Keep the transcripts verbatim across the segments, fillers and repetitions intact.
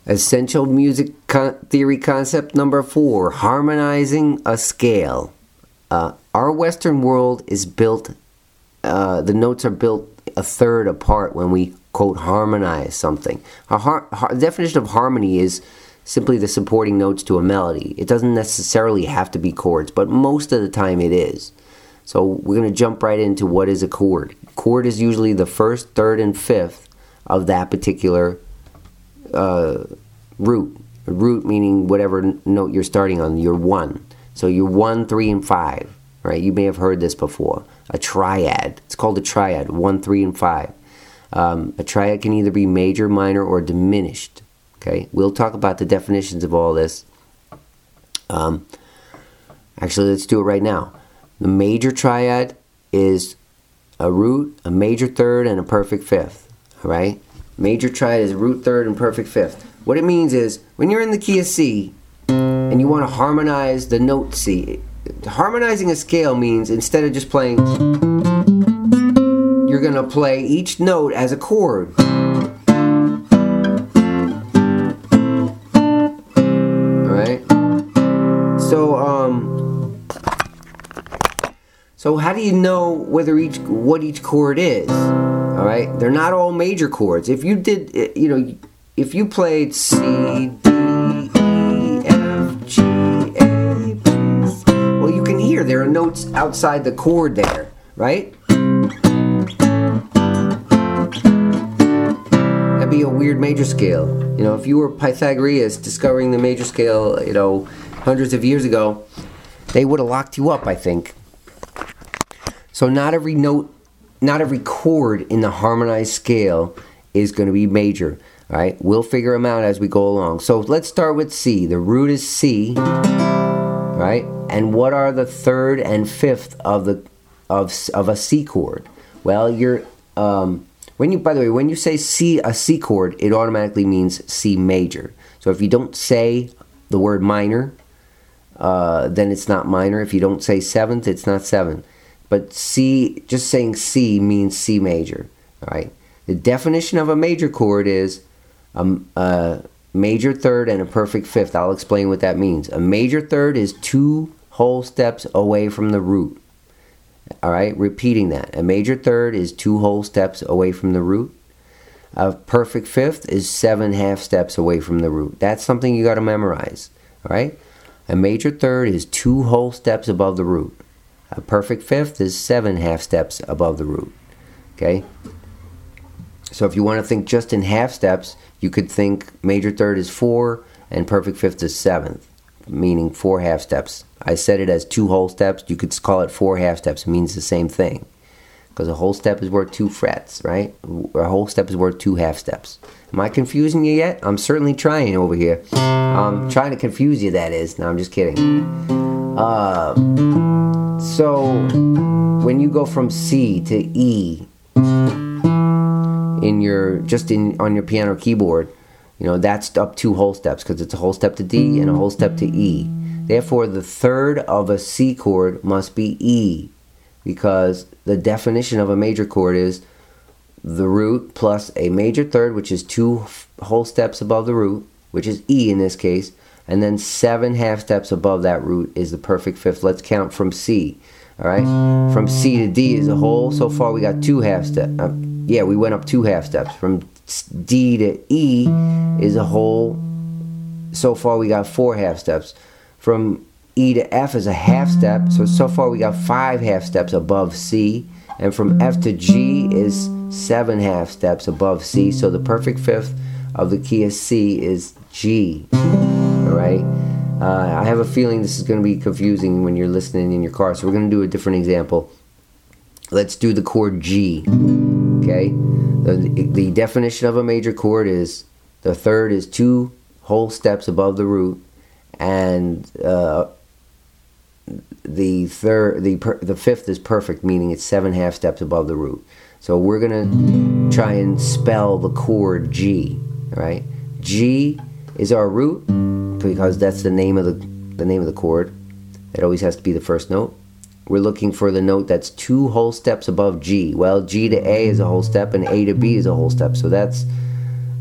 Essential music con- theory concept number four, harmonizing a scale. Uh, our Western world is built, uh, the notes are built a third apart when we, quote, harmonize something. A har- har- the definition of harmony is simply the supporting notes to a melody. It doesn't necessarily have to be chords, but most of the time it is. So we're going to jump right into what is a chord. Chord is usually the first, third, and fifth of that particular uh, root. Root meaning whatever note you're starting on, you're one. So you're one, three, and five, right? You may have heard this before. A triad. It's called a triad, one, three, and five. Um, a triad can either be major, minor, or diminished. Okay, we'll talk about the definitions of all this. Um, actually, let's do it right now. The major triad is a root, a major third, and a perfect fifth. All right? Major triad is a root, third, and perfect fifth. What it means is, when you're in the key of C, and you want to harmonize the note C, harmonizing a scale means instead of just playing, you're going to play each note as a chord. So, um, so how do you know whether each, what each chord is? All right, they're not all major chords. If you did, you know, if you played C, D, E, F, G, A, B, well, you can hear there are notes outside the chord there, right? That'd be a weird major scale. You know, if you were Pythagoras discovering the major scale, you know, hundreds of years ago, they would have locked you up, I think. So not every note, not every chord in the harmonized scale is going to be major. All right, we'll figure them out as we go along. So let's start with C. The root is C, right? And what are the third and fifth of the of of a C chord? Well, you're um, when you by the way, when you say C, a C chord, it automatically means C major. So if you don't say the word minor, Uh, then it's not minor. If you don't say seventh, it's not seventh. But C, just saying C means C major. All right. The definition of a major chord is a, a major third and a perfect fifth. I'll explain what that means. A major third is two whole steps away from the root. All right. Repeating that. A major third is two whole steps away from the root. A perfect fifth is seven half steps away from the root. That's something you got to memorize. All right. A major third is two whole steps above the root. A perfect fifth is seven half steps above the root. Okay? So if you want to think just in half steps, you could think major third is four and perfect fifth is seventh, meaning four half steps. I said it as two whole steps. You could call it four half steps. It means the same thing. Because a whole step is worth two frets, right? A whole step is worth two half steps. Am I confusing you yet? I'm certainly trying over here. I'm trying to confuse you, that is. No, I'm just kidding. Uh, so, when you go from C to E in your just in on your piano keyboard, you know that's up two whole steps because it's a whole step to D and a whole step to E. Therefore, the third of a C chord must be E, because the definition of a major chord is the root plus a major third, which is two whole steps above the root, which is E in this case, and then seven half steps above that root is the perfect fifth. Let's count from C. All right, from C to D is a whole. So far we got two half steps. Uh, yeah, we went up two half steps. From D to E is a whole. So far we got four half steps. From E to F is a half step. So so far we got five half steps above C. And from F to G is seven half steps above C. So the perfect fifth of the key of C is G. All right. Uh, I have a feeling this is going to be confusing when you're listening in your car. So we're going to do a different example. Let's do the chord G. Okay. The, the definition of a major chord is the third is two whole steps above the root, and uh, the third, the per, the fifth is perfect, meaning it's seven half steps above the root. So we're gonna try and spell the chord G. All right, G is our root because that's the name of the the name of the chord. It always has to be the first note. We're looking for the note that's two whole steps above G. Well, G to A is a whole step, and A to B is a whole step. So that's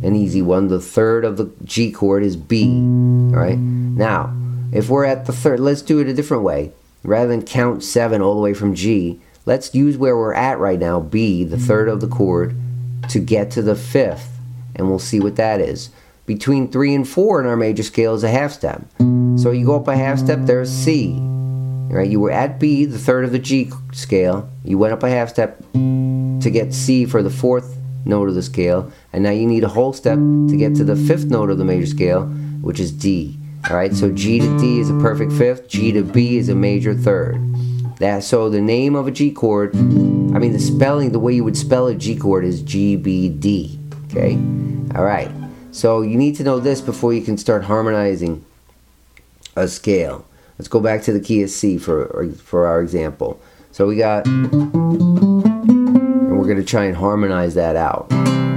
an easy one. The third of the G chord is B. All right. Now, if we're at the third, let's do it a different way. Rather than count seven all the way from G, let's use where we're at right now, B, the third of the chord, to get to the fifth, and we'll see what that is. Between three and four in our major scale is a half step. So you go up a half step, there's C. Right? You were at B, the third of the G scale. You went up a half step to get C for the fourth note of the scale, and now you need a whole step to get to the fifth note of the major scale, which is D. All right, so G to D is a perfect fifth, G to B is a major third. That so the name of a G chord, I mean the spelling, the way you would spell a G chord is G B D. Okay, all right. So you need to know this before you can start harmonizing a scale. Let's go back to the key of C for for our example. So we got, and we're going to try and harmonize that out.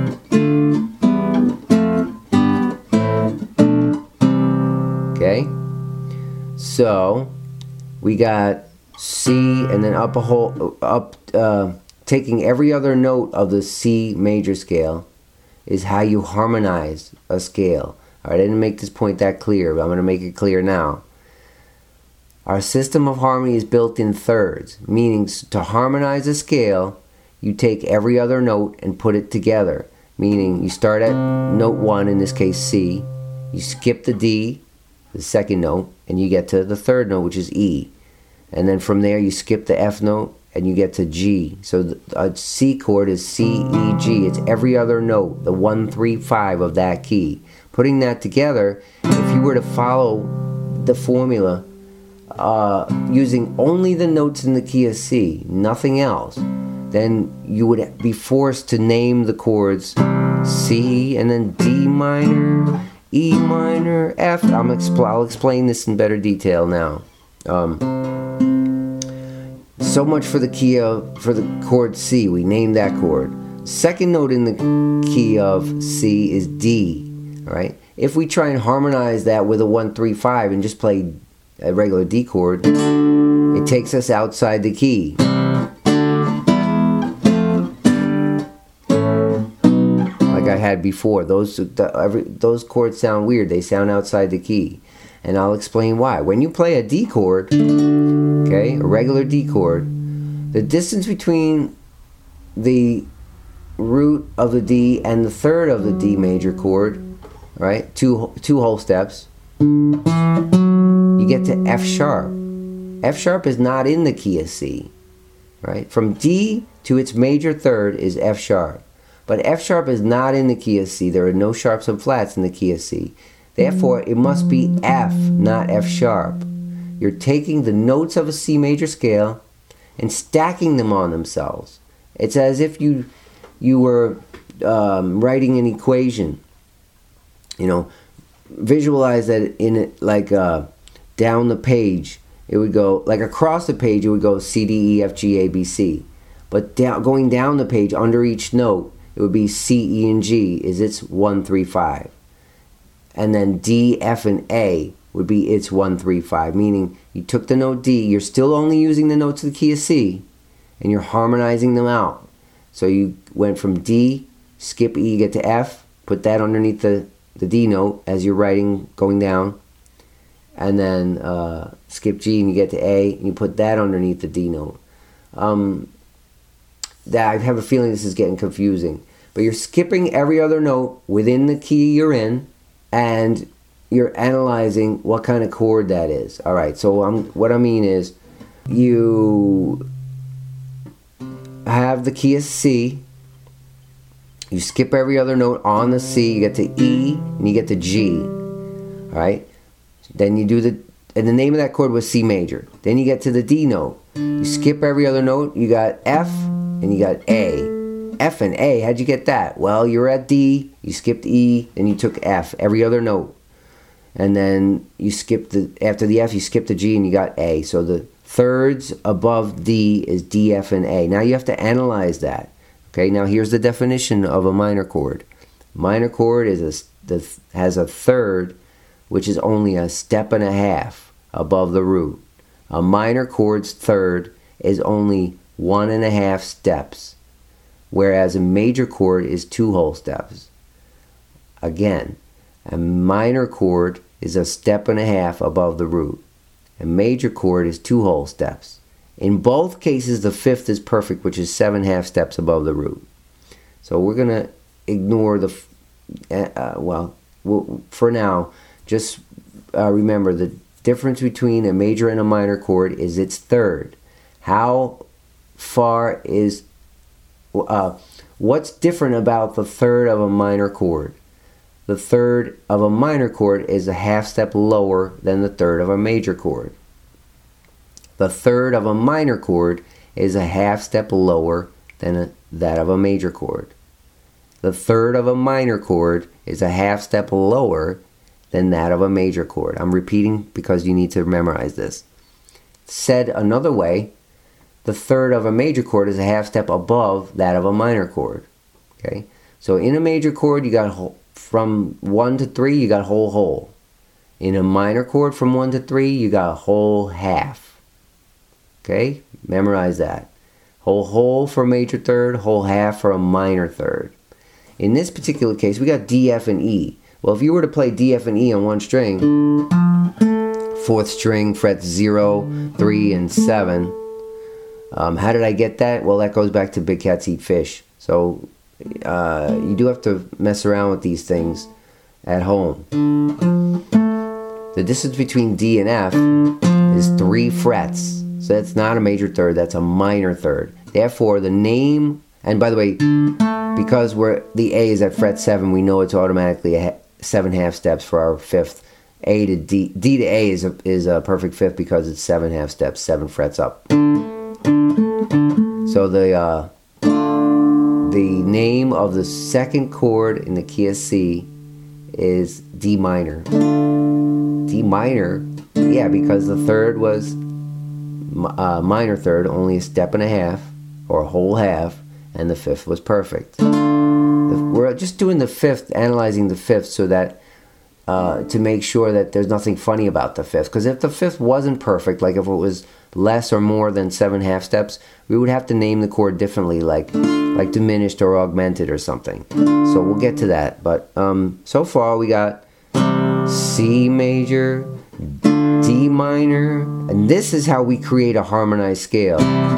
Okay, so we got C, and then up a whole up, uh, taking every other note of the C major scale is how you harmonize a scale. All right, I didn't make this point that clear, but I'm going to make it clear now. Our system of harmony is built in thirds, meaning to harmonize a scale, you take every other note and put it together. Meaning you start at note one, in this case C, you skip the D, the second note, and you get to the third note, which is E. And then from there you skip the F note and you get to G. So the, a C chord is C, E, G. It's every other note, the one, three, five of that key. Putting that together, if you were to follow the formula uh, using only the notes in the key of C, nothing else, then you would be forced to name the chords C and then D minor, E minor, F. I'm expl- I'll explain this in better detail now. Um, so much for the key of, for the chord C. We named that chord. Second note in the key of C is D. All right. If we try and harmonize that with a one, three, five and just play a regular D chord, it takes us outside the key. Like I had before, those the, every, those chords sound weird. They sound outside the key, and I'll explain why. When you play a D chord, okay, a regular D chord, the distance between the root of the D and the third of the D major chord, right, two two whole steps, you get to F sharp. F sharp is not in the key of C, right? From D to its major third is F sharp. But F sharp is not in the key of C. There are no sharps and flats in the key of C. Therefore, it must be F, not F sharp. You're taking the notes of a C major scale and stacking them on themselves. It's as if you you were um, writing an equation. You know, visualize that in it like uh, down the page. It would go like across the page. It would go C, D, E, F, G, A, B, C. But down, going down the page under each note, it would be C, E, and G is its one, three, five. And then D, F, and A would be its one, three, five. Meaning you took the note D, you're still only using the notes of the key of C, and you're harmonizing them out. So you went from D, skip E, get to F, put that underneath the, the D note as you're writing, going down, and then uh, skip G and you get to A, and you put that underneath the D note. Um, that I have a feeling this is getting confusing. But you're skipping every other note within the key you're in, and you're analyzing what kind of chord that is. All right, so I'm, what I mean is you have the key of C, you skip every other note on the C, you get to E, and you get to G. All right, then you do the, and the name of that chord was C major. Then you get to the D note. You skip every other note, you got F, and you got A. F and A, how'd you get that? Well, you're at D, you skipped E, then you took F, every other note. And then you skipped the, after the F, you skipped the G and you got A. So the thirds above D is D, F, and A. Now you have to analyze that. Okay, now here's the definition of a minor chord. Minor chord is a, the, has a third, which is only a step and a half above the root. A minor chord's third is only one and a half steps, whereas a major chord is two whole steps. Again, a minor chord is a step and a half above the root. A major chord is two whole steps. In both cases, the fifth is perfect, which is seven half steps above the root. So we're going to ignore the, uh, well, we'll, for now, just uh, remember the difference between a major and a minor chord is its third. How far is, uh, what's different about the third of a minor chord? The third of a minor chord is a half step lower than the third of a major chord. The third of a minor chord is a half step lower than a, that of a major chord. The third of a minor chord is a half step lower than that of a major chord. I'm repeating because you need to memorize this. Said another way, the third of a major chord is a half step above that of a minor chord. Okay? So in a major chord, you got whole, from one to three, you got whole whole. In a minor chord, from one to three, you got whole half. Okay? Memorize that. Whole whole for a major third, whole half for a minor third. In this particular case, we got D, F, and E. Well, if you were to play D, F, and E on one string, fourth string, frets zero, three, and seven. Um, how did I get that? Well, that goes back to Big Cats Eat Fish. So uh, you do have to mess around with these things at home. The distance between D and F is three frets. So that's not a major third, that's a minor third. Therefore, the name, and by the way, because we're the A is at fret seven, we know it's automatically a seven half steps for our fifth. A to D, D to A is a, is a perfect fifth because it's seven half steps, seven frets up. So the uh, the name of the second chord in the key of C is D minor. D minor, yeah, because the third was uh, minor third, only a step and a half or a whole half, and the fifth was perfect. The, we're just doing the fifth, analyzing the fifth, so that uh, to make sure that there's nothing funny about the fifth. Because if the fifth wasn't perfect, like if it was less or more than seven half steps, we would have to name the chord differently, like like diminished or augmented or something. So we'll get to that. But um, so far we got C major, D minor, and this is how we create a harmonized scale.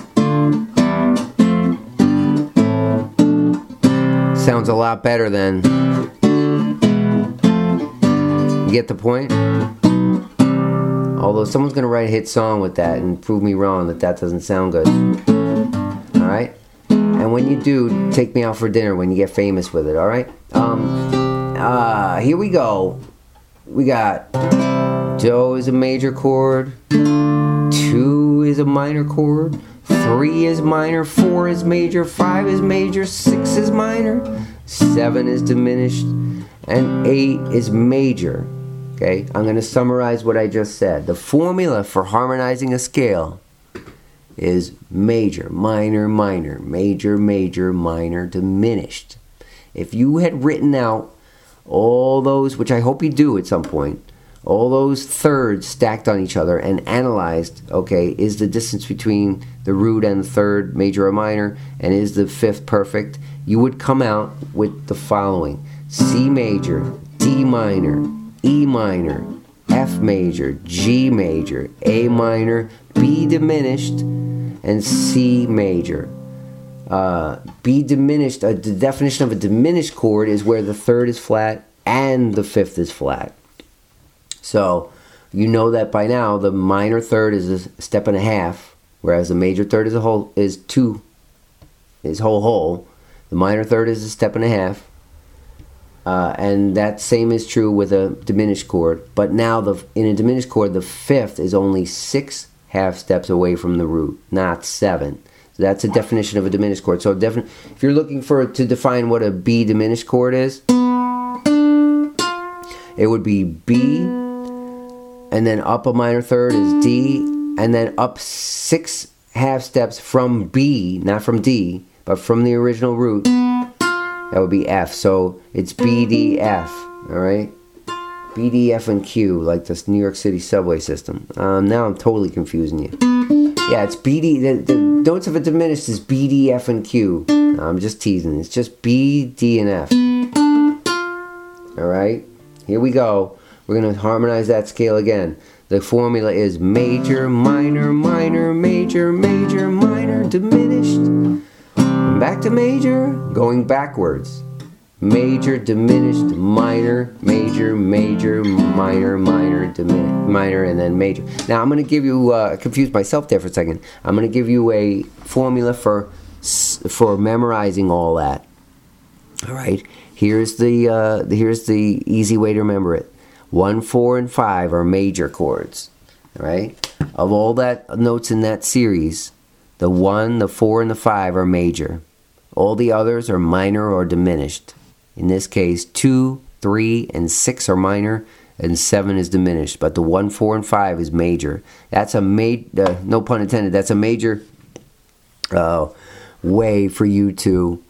Sounds a lot better than. You get the point? Although someone's going to write a hit song with that and prove me wrong that that doesn't sound good. Alright? And when you do, take me out for dinner when you get famous with it, alright? Um, uh, here we go. We got Do is a major chord, two is a minor chord, three is minor, four is major, five is major, six is minor, seven is diminished, and eight is major. Okay, I'm going to summarize what I just said. The formula for harmonizing a scale is major, minor, minor, major, major, minor, diminished. If you had written out all those, which I hope you do at some point, all those thirds stacked on each other and analyzed, okay, is the distance between the root and the third major or minor, and is the fifth perfect, you would come out with the following: C major, D minor, E minor, F major, G major, A minor, B diminished, and C major. Uh, B diminished, uh, the definition of a diminished chord is where the third is flat and the fifth is flat. So you know that by now the minor third is a step and a half, whereas the major third is a whole is two is whole whole. The minor third is a step and a half. Uh, and that same is true with a diminished chord. But now the in a diminished chord, the fifth is only six half steps away from the root, not seven. So that's a definition of a diminished chord. So defi- if you're looking for to define what a B diminished chord is, it would be B, and then up a minor third is D, and then up six half steps from B, not from D, but from the original root. That would be F. So it's B, D, F. Alright? B, D, F, and Q, like this New York City subway system. Um, now I'm totally confusing you. Yeah, it's B, D. The, the notes of a diminished is B, D, F, and Q. No, I'm just teasing. It's just B, D, and F. All right, here we go. We're going to harmonize that scale again. The formula is major, minor, minor, major, major, minor, diminished. And back to major, going backwards. Major, diminished, minor, major, major, minor, minor, diminished, minor, and then major. Now I'm going to give you, uh, I confused myself there for a second. I'm going to give you a formula for for memorizing all that. All right, here's the uh, here's the easy way to remember it. One, four, and five are major chords. All right, of all that notes in that series, the one, the four, and the five are major. All the others are minor or diminished. In this case, two, three, and six are minor, and seven is diminished. But the one, four, and five is major. That's a ma- uh, no pun intended. That's a major uh, way for you to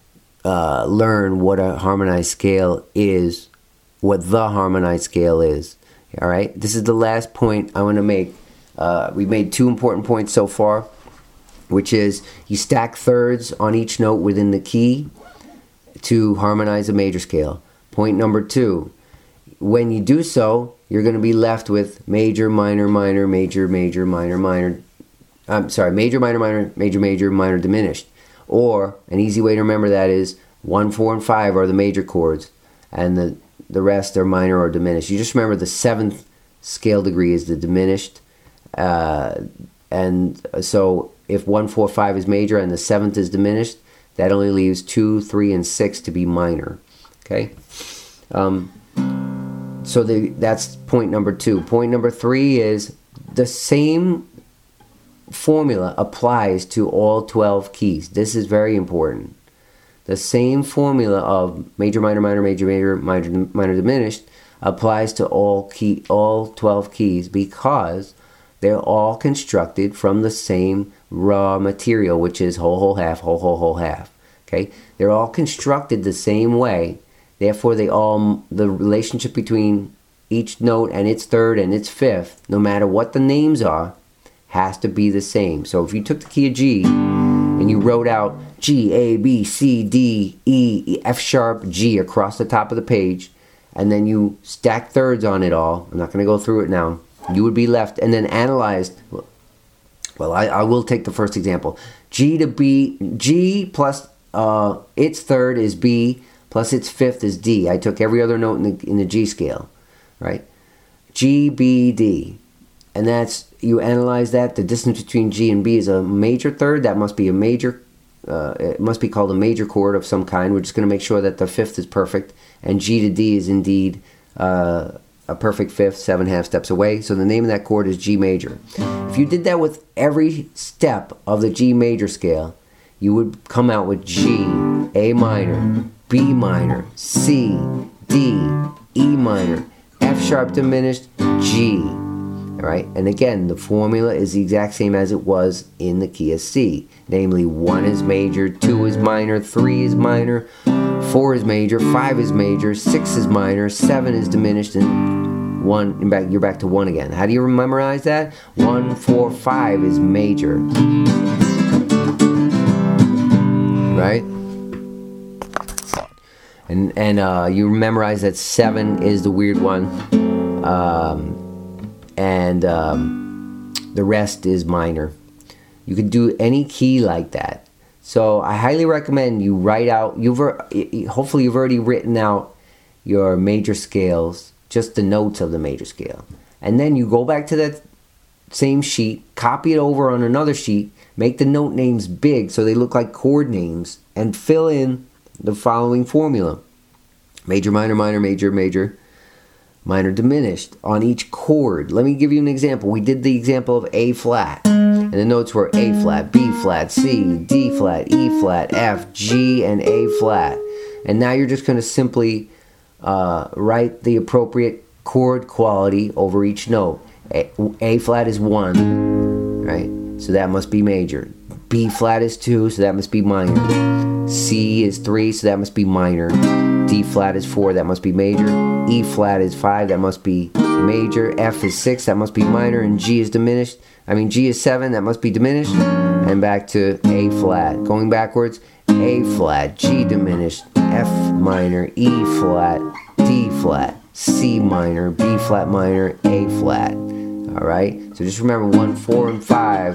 uh, learn what a harmonized scale is, what the harmonized scale is. All right. This is the last point I want to make. Uh, we've made two important points so far, which is you stack thirds on each note within the key to harmonize a major scale. Point number two, when you do so, you're going to be left with major, minor, minor, major, major, minor, minor. I'm sorry, major, minor, minor, major, major, minor, diminished. Or an easy way to remember that is one, four, and five are the major chords, and the the rest are minor or diminished. You just remember the seventh scale degree is the diminished, uh, and so if one, four, five is major and the seventh is diminished, that only leaves two, three, and six to be minor. Okay, um, so the, that's point number two. Point number three is the same formula applies to all twelve keys. This is very important. The same formula of major, minor, minor, major, major, minor, minor, diminished applies to all key, all twelve keys, because they're all constructed from the same raw material, which is whole, whole, half, whole, whole, whole, half. Okay, they're all constructed the same way. Therefore, they all the relationship between each note and its third and its fifth, no matter what the names are, has to be the same. So if you took the key of G and you wrote out G, A, B, C, D, E, F sharp, G across the top of the page, and then you stack thirds on it all, I'm not going to go through it now, you would be left, and then analyzed, well, I, I will take the first example. G to B, G plus uh, its third is B, plus its fifth is D. I took every other note in the, in the G scale, right? G, B, D. And that's, you analyze that, the distance between G and B is a major third. That must be a major, uh, it must be called a major chord of some kind. We're just going to make sure that the fifth is perfect. And G to D is indeed uh, a perfect fifth, seven half steps away. So the name of that chord is G major. If you did that with every step of the G major scale, you would come out with G, A minor, B minor, C, D, E minor, F sharp diminished, G. All right, and again, the formula is the exact same as it was in the key of C. Namely, one is major, two is minor, three is minor, four is major, five is major, six is minor, seven is diminished, and one, and back, you're back to one again. How do you memorize that? One, four, five is major. Right? And and uh, you memorize that seven is the weird one. Um... and um, the rest is minor. You can do any key like that. So I highly recommend you write out, you've hopefully you've already written out your major scales, just the notes of the major scale. And then you go back to that same sheet, copy it over on another sheet, make the note names big so they look like chord names, and fill in the following formula. Major, minor, minor, major, major, minor, diminished on each chord. Let me give you an example. We did the example of A flat, and the notes were A flat, B flat, C, D flat, E flat, F, G, and A flat. And now you're just going to simply uh, write the appropriate chord quality over each note. A, A flat is one, right? So that must be major. B flat is two, so that must be minor. C is three, so that must be minor. D flat is four, that must be major. E flat is five, that must be major. F is six, that must be minor. And G is diminished. I mean, G is seven, that must be diminished. And back to A flat. Going backwards, A flat, G diminished, F minor, E flat, D D flat, C minor, B flat minor, A flat. All right, so just remember one, four, and five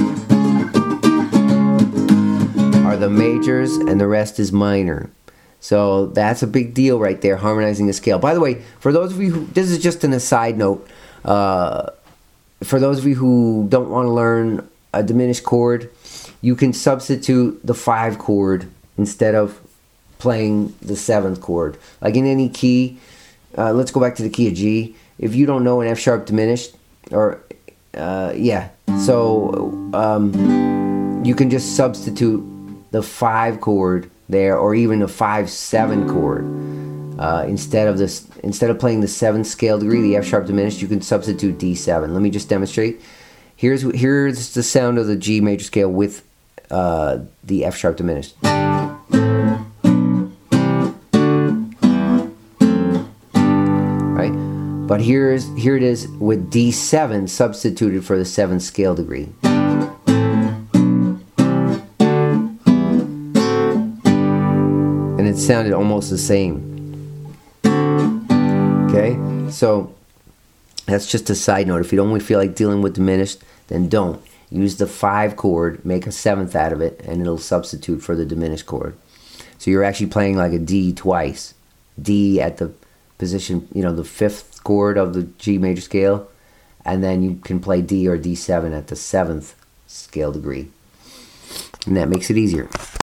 are the majors, and the rest is minor. So that's a big deal right there, harmonizing a scale. By the way, for those of you who, this is just an aside note, uh, for those of you who don't want to learn a diminished chord, you can substitute the five chord instead of playing the seventh chord. Like in any key, uh, let's go back to the key of G. If you don't know an F sharp diminished, or uh, yeah, so um, you can just substitute the five chord there, or even a five seven chord uh, instead of this. Instead of playing the seventh scale degree, the F sharp diminished, you can substitute D seven. Let me just demonstrate. Here's here's the sound of the G major scale with uh, the F sharp diminished. Right, but here's here it is with D seven substituted for the seventh scale degree. And it sounded almost the same. Okay, so that's just a side note. If you don't feel like dealing with diminished, then don't. Use the five chord, make a seventh out of it, and it'll substitute for the diminished chord. So you're actually playing like a D twice. D at the position, you know, the fifth chord of the G major scale, and then you can play D or D seven at the seventh scale degree. And that makes it easier.